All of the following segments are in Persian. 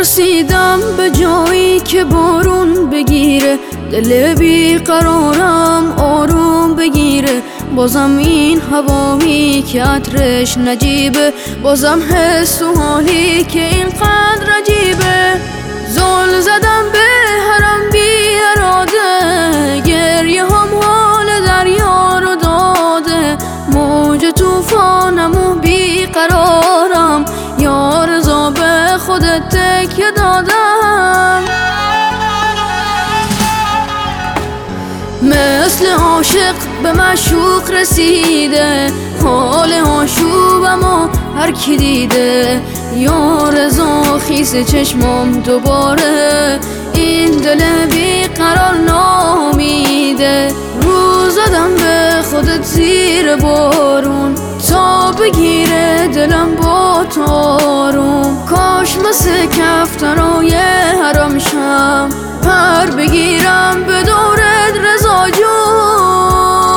رسیدم به جایی که بارون بگیره، دل بی قرارم آروم بگیره. بازم این هوایی که عطرش نجیبه، بازم حس و حالی که اینقدر عجیبه. زل زدم به حرم بی اراده، گریه هم حال دریا رو داده. موج توفانم و بی قرارم، یا رضا به خودت تکیه دادم. مثل عاشق به معشوق رسیده، حال آشوبمو هر کی دیده. یا رضا خیس چشمام دوباره، این دل بی قرار نامیده. رو زدم به خودت زیر بارون، تا بگیره دلم با تارون. کاش مثل کفترای حرم شم، پر بگیرم به دورت رضا جون.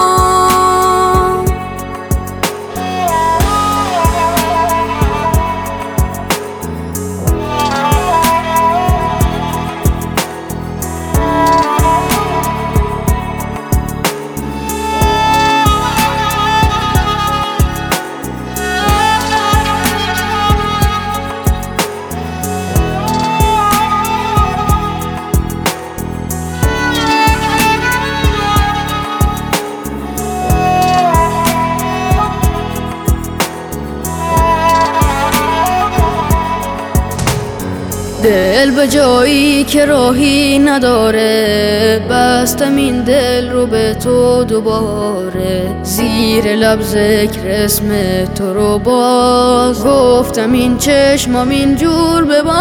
دل به جایی که راهی نداره، بستم این دل رو به تو دوباره. زیر لب ذکر اسم تو رو باز، گفتم این چشمم اینجور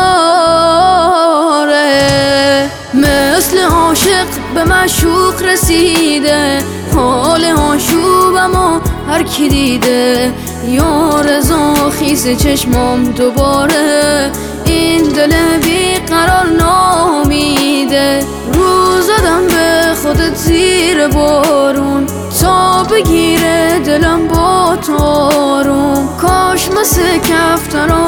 بباره. مثل عاشق به معشوق رسیده، حال آشوبمو هر کی دیده. یا رضا خیس چشمام دوباره، این دل بی قرار نامیده. رو زدم به خودت زیر بارون، تا بگیره دلم با تارون. کاش مثل کفترا